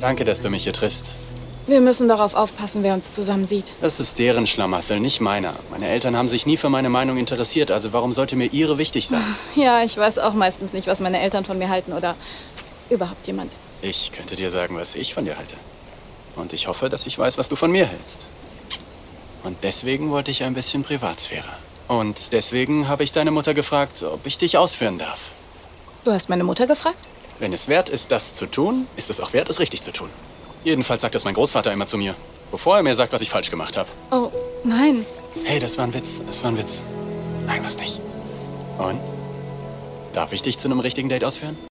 Danke, dass du mich hier triffst. Wir müssen darauf aufpassen, wer uns zusammen sieht. Das ist deren Schlamassel, nicht meiner. Meine Eltern haben sich nie für meine Meinung interessiert, also warum sollte mir ihre wichtig sein? Ja, ich weiß auch meistens nicht, was meine Eltern von mir halten oder überhaupt jemand. Ich könnte dir sagen, was ich von dir halte. Und ich hoffe, dass ich weiß, was du von mir hältst. Und deswegen wollte ich ein bisschen Privatsphäre. Und deswegen habe ich deine Mutter gefragt, ob ich dich ausführen darf. Du hast meine Mutter gefragt? Wenn es wert ist, das zu tun, ist es auch wert, es richtig zu tun. Jedenfalls sagt das mein Großvater immer zu mir, bevor er mir sagt, was ich falsch gemacht habe. Oh, nein. Hey, das war ein Witz, das war ein Witz. Nein, was nicht. Und? Darf ich dich zu einem richtigen Date ausführen?